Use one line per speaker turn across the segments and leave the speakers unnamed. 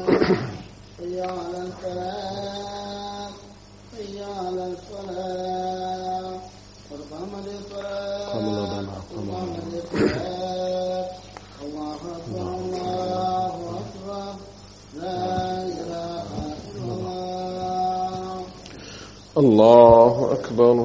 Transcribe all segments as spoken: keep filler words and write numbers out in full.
حي على الفلاح حي على الصلاة قد قامت الصلاة قد قامت الصلاة الله أكبر الله أكبر لا إله إلا الله.
الله أكبر.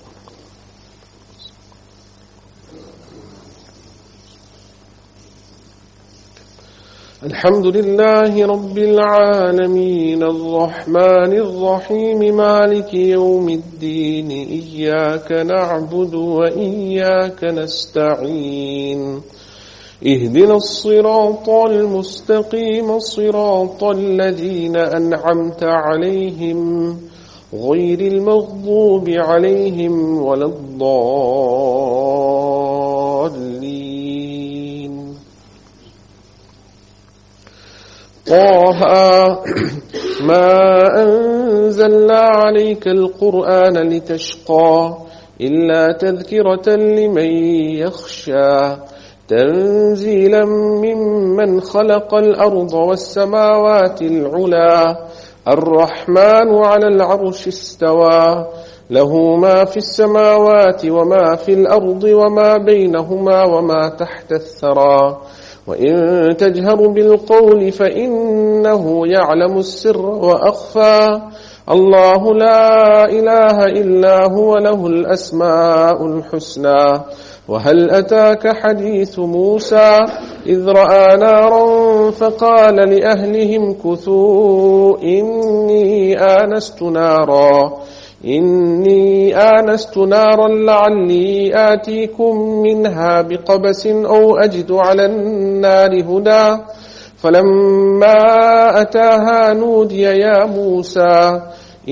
الحمد لله رب العالمين الرحمن الرحيم مالك يوم الدين إياك نعبد وإياك نستعين اهدنا الصراط المستقيم صراط الذين أنعمت عليهم غير المغضوب عليهم ولا الضالين. طه ما أنزلنا عليك القرآن لتشقى إلا تذكرة لمن يخشى تنزيلا ممن خلق الأرض والسماوات العلى الرحمن على العرش استوى له ما في السماوات وما في الأرض وما بينهما وما تحت الثرى وإن تجهر بالقول فإنه يعلم السر وأخفى الله لا إله إلا هو له الأسماء الحسنى. وهل أتاك حديث موسى إذ رأى نارا فقال لأهلهم كثوا إني آنست نارا إني آنست نارا لعلي آتيكم منها بقبس أو أجد على النار هدى فلما أتاها نودي يا موسى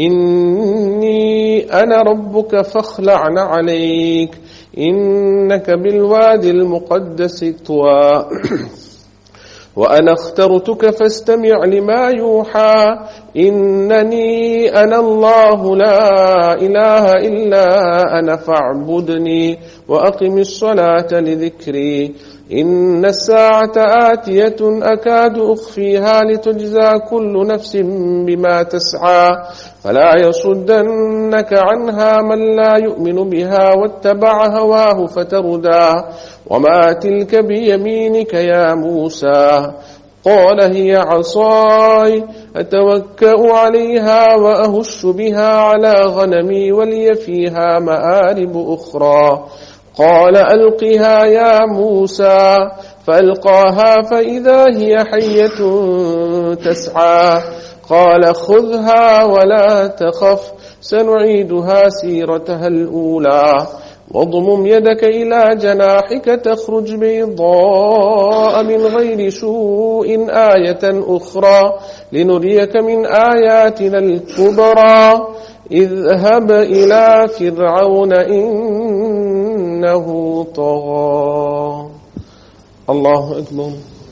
إني أنا ربك فاخلع عليك إنك بالوادي المقدس طوى وأنا اخترتك فاستمع لما يوحى إنني أنا الله لا إله إلا أنا فاعبدني وأقم الصلاة لذكري إن الساعة آتية أكاد أخفيها لتجزى كل نفس بما تسعى فلا يصدنك عنها من لا يؤمن بها واتبع هواه فتردى وما تلك بيمينك يا موسى قال هي عصاي أتوكأ عليها وأهش بها على غنمي ولي فيها مآرب أخرى قال ألقها يا موسى فألقاها فإذا هي حية تسعى قال خذها ولا تخف سنعيدها سيرتها الأولى واضمم يدك إلى جناحك تخرج بيضاء من غير سوء آية أخرى لنريك من آياتنا الكبرى اذهب إلى فرعون إنه طغى. الله أكبر.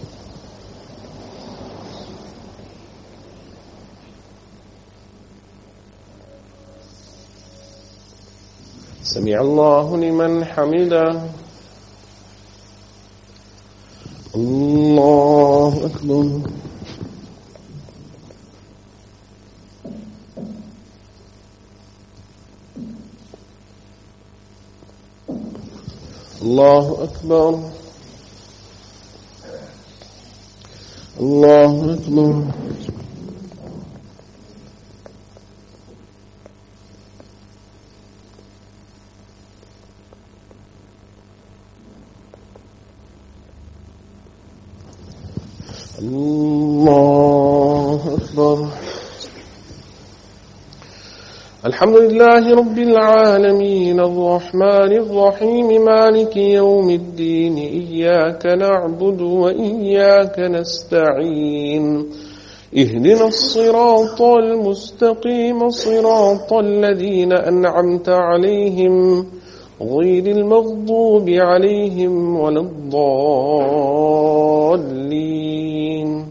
سمع الله لمن حمده. الله أكبر. الله أكبر. الله أكبر. الله أكبر. الحمد لله رب العالمين الرحمن الرحيم مالك يوم الدين إياك نعبد وإياك نستعين اهدنا الصراط المستقيم صراط الذين أنعمت عليهم غير المغضوب عليهم ولا الضالين.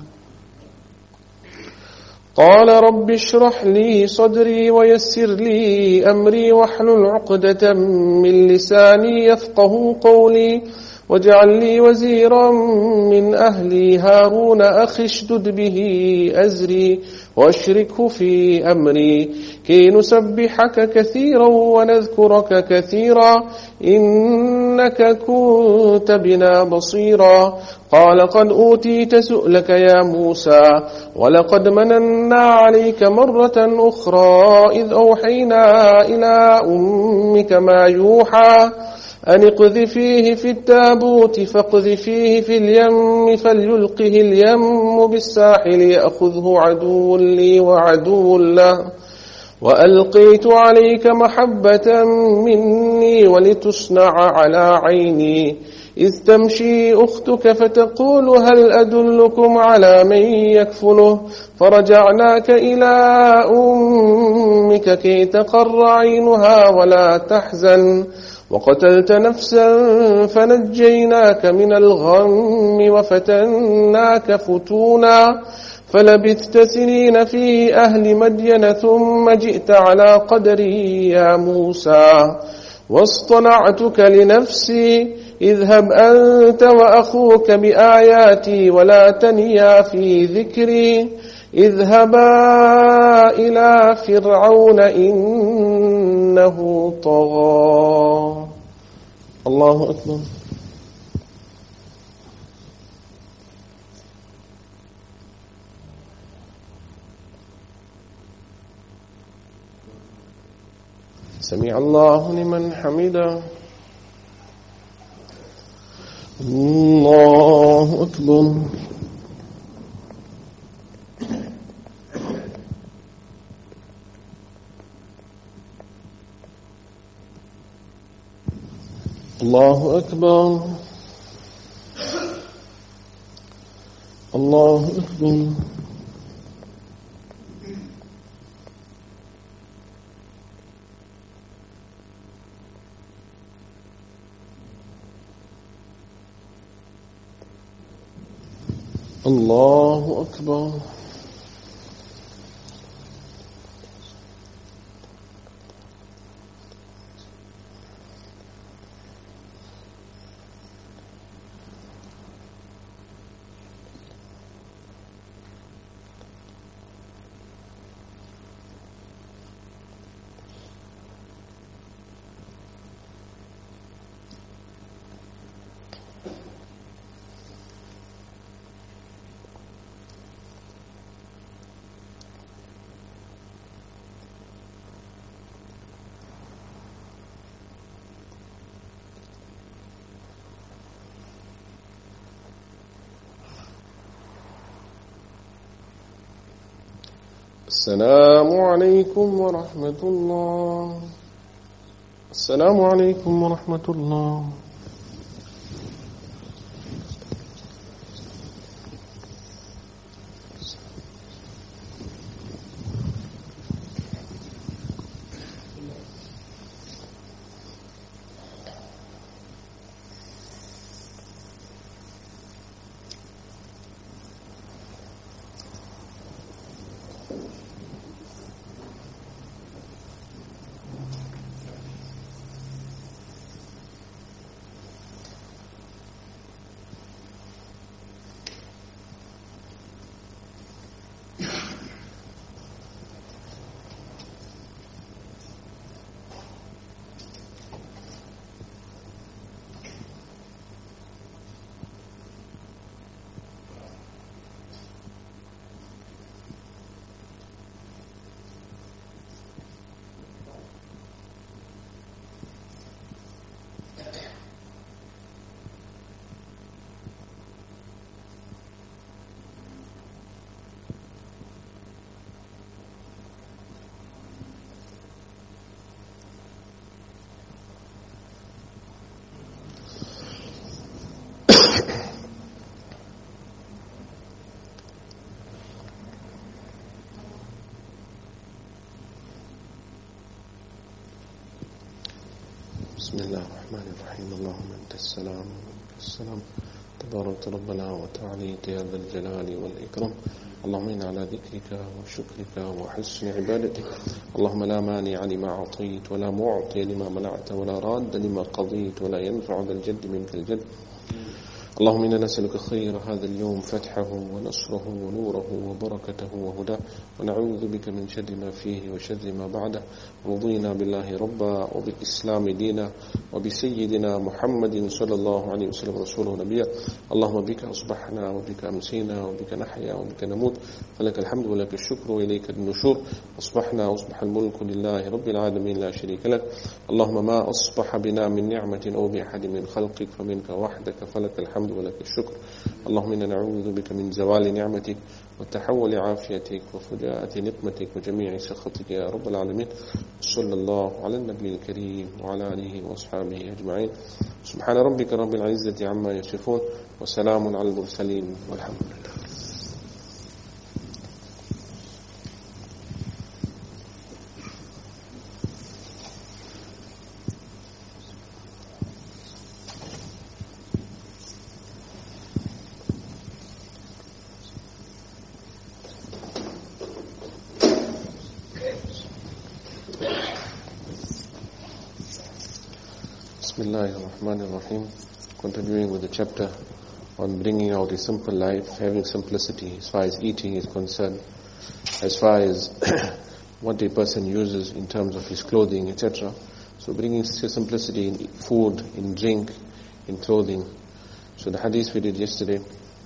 قال رب اشرح لي صدري ويسر لي أمري واحلل عقدة من لساني يفقه قولي واجعل لي وزيرا من أهلي هارون أخي اشدد به أزري واشركه في أمري كي نسبحك كثيرا ونذكرك كثيرا إنك كنت بنا بصيرا. قال قد أوتيت سؤلك يا موسى ولقد مننا عليك مرة أخرى إذ أوحينا إلى أمك ما يوحى أن اقذفيه في التابوت فاقذفيه في اليم فليلقه اليم بالساحل يأخذه عدو لي وعدو له وألقيت عليك محبة مني ولتصنع على عيني إذ تمشي أختك فتقول هل أدلكم على من يكفله فرجعناك إلى أمك كي تقر عينها ولا تحزن وقتلت نفسا فنجيناك من الغم وفتناك فتونا فلبثت سنين في أهل مدين ثم جئت على قدري يا موسى واصطنعتك لنفسي اذهب أنت وأخوك بآياتي ولا تنيا في ذكري اذهبا إلى فرعون إنه طغى. الله أكبر. سمع الله لمن حمده. الله أكبر. الله أكبر. الله أكبر. الله أكبر. السلام عليكم ورحمة الله. السلام عليكم ورحمة الله. بسم الله الرحمن الرحيم. اللهم أنت السلام ومنك السلام تبارك ربنا وتعاليت يا ذا الجلال والإكرام. اللهم إنا على ذكرك وشكرك وحسن عبادتك. اللهم لا مانع لما أعطيت ولا معطي لما منعت ولا راد لما قضيت ولا ينفع ذا الجد منك الجد. اللهم إنا نسألك خير هذا اليوم فتحه ونصره ونوره وبركته وهداه ونعوذ بك من شر ما فيه وشر ما بعده ورضينا بالله ربا وبالإسلام دينا وبسيدنا محمد صلى الله عليه وسلم رسوله نبيا اللهم بك أصبحنا وبك أمسينا وبك نحيا وبك نموت فلك الحمد ولك الشكر وإليك النشور أصبحنا وأصبح الملك لله رب العالمين لا شريك لك اللهم ما أصبح بنا من نعمة أو بأحد من خلقك فمنك وحدك فلك الحمد ولك الشكر اللهم إنا نعوذ بك من زوال نعمتك وتحول عافيتك وفجاءة نقمتك وجميع سخطك يا رب العالمين صلى الله على النبي الكريم وعلى آله وأصحابه أجمعين سبحان ربك رب العزة عما يصفون وسلام على المرسلين والحمد لله. Bismillahirrahmanirrahim. Continuing with the chapter on bringing out a simple life, having simplicity as far as eating is concerned, as far as what a person uses in terms of his clothing, et cetera. So bringing simplicity in food, in drink, in clothing. So the hadith we did yesterday,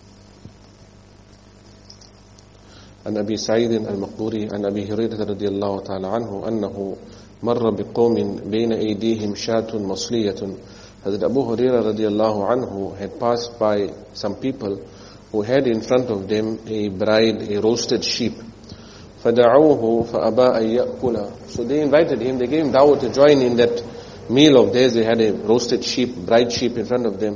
عن أبي سعيد المقبوري عن أبي هريرة رضي الله تعالى عنه أنه مر بقوم بين أيديهم شاة مصلية. Hazrat Abu Hurairah radiallahu anhu had passed by some people who had in front of them a bride, a roasted sheep. فَدَعَوْهُ فَأَبَا أَن يَأْكُلَ. So they invited him, they gave him da'wah to join in that meal of theirs. They had a roasted sheep, bride sheep in front of them.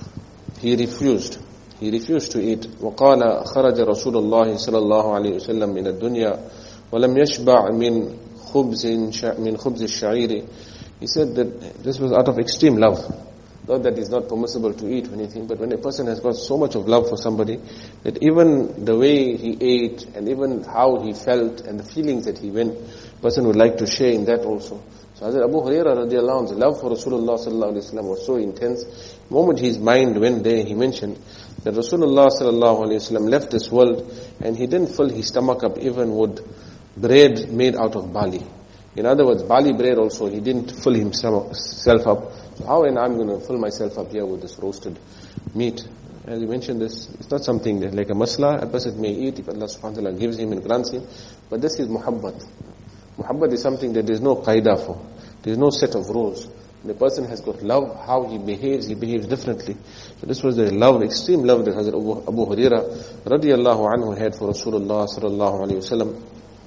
He refused. He refused to eat. وَقَالَ خَرَجَ رَسُولُ اللَّهِ صَلَى اللَّهُ عَلَيْهِ وسلم من الدنيا وَلَمْ يَشْبَعْ مِنْ خُبْزٍ مِنْ خُبْزِ الشَّعِيرِ. He said that this was out of extreme love. Not that it's not permissible to eat or anything, but when a person has got so much of love for somebody, that even the way he ate and even how he felt and the feelings that he went, a person would like to share in that also. So Hazrat Abu Hurairah radiallahu anhu's love for Rasulullah sallallahu alayhi wa sallam was so intense. The moment his mind went there, he mentioned that Rasulullah sallallahu alayhi wa sallam left this world and he didn't fill his stomach up even with bread made out of barley. In other words, barley bread also, he didn't fill himself up. So how am I going to fill myself up here with this roasted meat? As you mentioned this, it's not something that like a masla, a person may eat if Allah subhanahu wa ta'ala gives him and grants him. But this is muhabbat. Muhabbat is something that there is no qaida for. There is no set of rules. When a person has got love, how he behaves, he behaves differently. So this was the love, extreme love that Hazrat Abu, Abu Hurairah radiallahu anhu had for Rasulullah sallallahu alayhi wa sallam.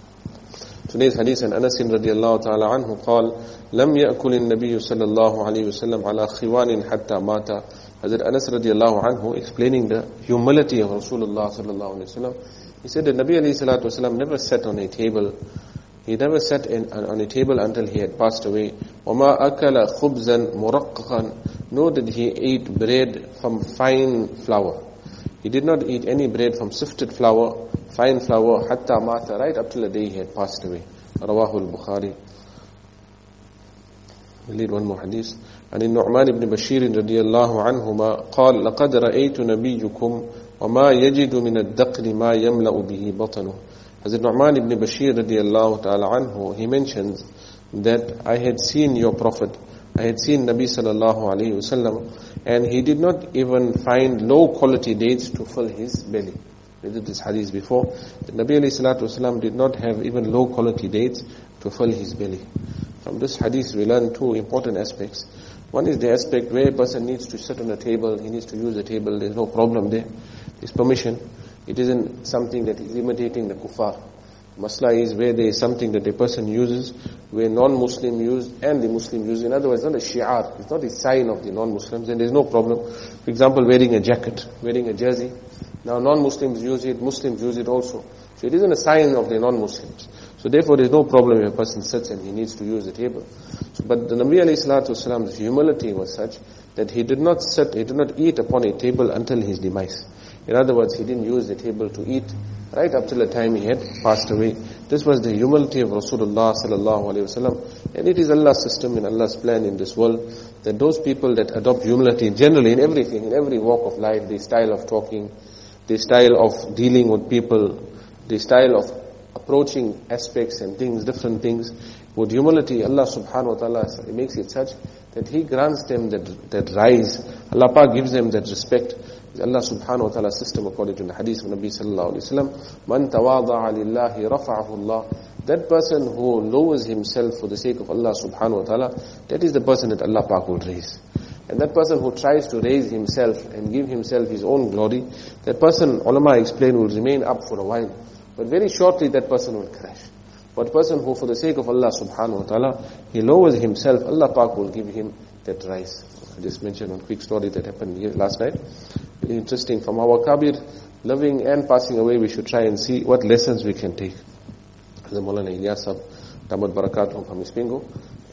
Today's hadith and Anas radiallahu ta'ala anhu قال لم يأكل النبي صلى الله عليه وسلم على خوان حتى مات. Hazrat Anas radiallahu anhu explaining the humility of Rasulullah sallallahu alayhi wa sallam. He said that Nabi alayhi salatu wasalam never sat on a table. He never sat in, on a table until he had passed away. وَمَا أَكَلَ خُبْزًا مُرَقَّقًا. Nor did he eat bread from fine flour. He did not eat any bread from sifted flour, fine flour, hatta mata, right up till the day he had passed away. Rawahu al-Bukhari. We'll read one more hadith. And in Nu'man ibn Bashir radiyallahu anhuma قال لقد رأيت نبيكم وما يجد من الدقل ما يملأ به بطنه. Hazrat Nu'man ibn Bashir radiyallahu ta'ala anhu, he mentions that I had seen your Prophet, I had seen Nabi sallallahu alayhi wasallam, and he did not even find low quality dates to fill his belly. We did this hadith before. The Nabi alayhi salatu wasallam did not have even low quality dates to fill his belly. From this hadith we learn two important aspects. One is the aspect where a person needs to sit on a table, he needs to use the table, there's no problem there. There's permission. It isn't something that is imitating the kuffar. Masla is where there is something that a person uses, where non-Muslim use and the Muslim use. In other words, not a shi'ar, it's not a sign of the non-Muslims, and there's no problem. For example, wearing a jacket, wearing a jersey. Now non-Muslims use it, Muslims use it also. So it isn't a sign of the non-Muslims. So therefore there's no problem if a person sits and he needs to use the table. So, but the Nabi alayhi salatu wasalam's humility was such that he did not sit, he did not eat upon a table until his demise. In other words, he didn't use the table to eat right up till the time he had passed away. This was the humility of Rasulullah sallallahu alaihi wasallam. And it is Allah's system and Allah's plan in this world that those people that adopt humility generally in everything, in every walk of life, the style of talking, the style of dealing with people, the style of approaching aspects and things, different things, with humility, Allah subhanahu wa ta'ala makes it such that He grants them that, that rise. Allah Pak gives them that respect. Allah subhanahu wa ta'ala's system according to the hadith of Nabi sallallahu alayhi wa sallam. Man tawada'a lillahi rafa'ahu Allah. That person who lowers himself for the sake of Allah subhanahu wa ta'ala, that is the person that Allah Pak will raise. And that person who tries to raise himself and give himself his own glory, that person, ulama explain, will remain up for a while. But very shortly that person will crash. But person who for the sake of Allah subhanahu wa ta'ala, he lowers himself, Allah Pak will give him that rise. I just mentioned one quick story that happened here last night. Very interesting. From our Kabir, living and passing away, we should try and see what lessons we can take. The Maulana Ilyas Sahab, Damat Barakatuh from Ispingo,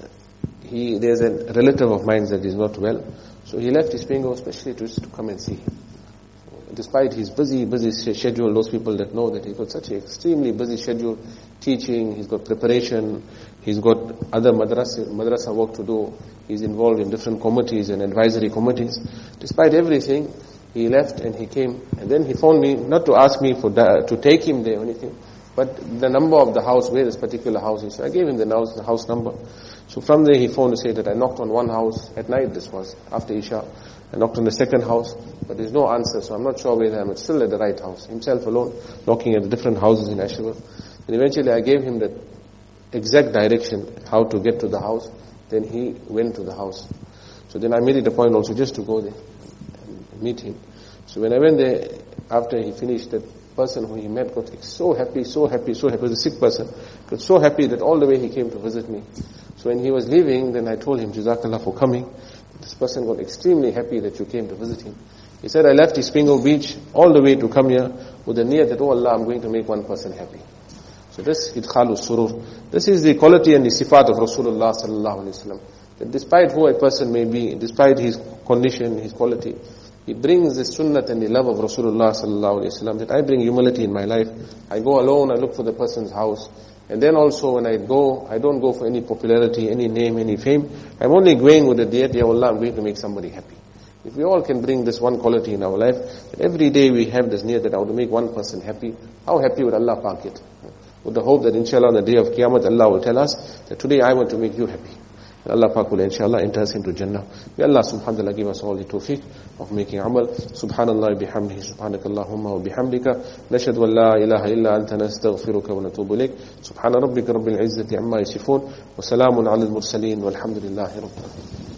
he, there's a relative of mine that is not well. So he left Ispingo especially to, to come and see him. Despite his busy, busy schedule, those people that know that he's got such an extremely busy schedule, teaching, he's got preparation, he's got other madrasa, madrasa work to do, he's involved in different committees and advisory committees. Despite everything, he left and he came, and then he phoned me, not to ask me for da- to take him there or anything, but the number of the house, where this particular house is. So I gave him the house, the house number. So from there he phoned to say that I knocked on one house, at night this was, after Isha. I knocked on the second house, but there's no answer, so I'm not sure whether I'm still at the right house. Himself alone, knocking at the different houses in Asherville. And eventually I gave him the exact direction, how to get to the house. Then he went to the house. So then I made it a point also just to go there and meet him. So when I went there, after he finished, that person who he met got so happy, so happy, so happy. He was a sick person. Got so happy that all the way he came to visit me. So when he was leaving, then I told him, Jazakallah for coming. This person got extremely happy that you came to visit him. He said, I left Ispingo Beach all the way to come here with the niyat that, oh Allah, I'm going to make one person happy. So this, idkhalu surur. This is the quality and the sifat of Rasulullah sallallahu alaihi wasallam. That despite who a person may be, despite his condition, his quality, he brings the sunnat and the love of Rasulullah sallallahu alaihi wasallam. That I bring humility in my life. I go alone, I look for the person's house. And then also when I go, I don't go for any popularity, any name, any fame. I'm only going with the diyat, Ya Allah, I'm going to make somebody happy. If we all can bring this one quality in our life, that every day we have this niyat that I want to make one person happy, how happy would Allah Pak get? With the hope that inshallah on the day of Qiyamah, Allah will tell us that today I want to make you happy. And Allah Pak will inshallah enter us into Jannah. May Allah subhanahu wa ta'ala give us all the tawfiq of making amal. Subhanallah bihamdihi, subhanakallahumma wa bihamdika. Nashhadu an la ilaha illa anta nastaghfiruka wa natubu ilayk. Subhana rabbika rabbil izzati amma yasifun. Wa salamun ala al-mursaleen walhamdulillahi rabbil alamin.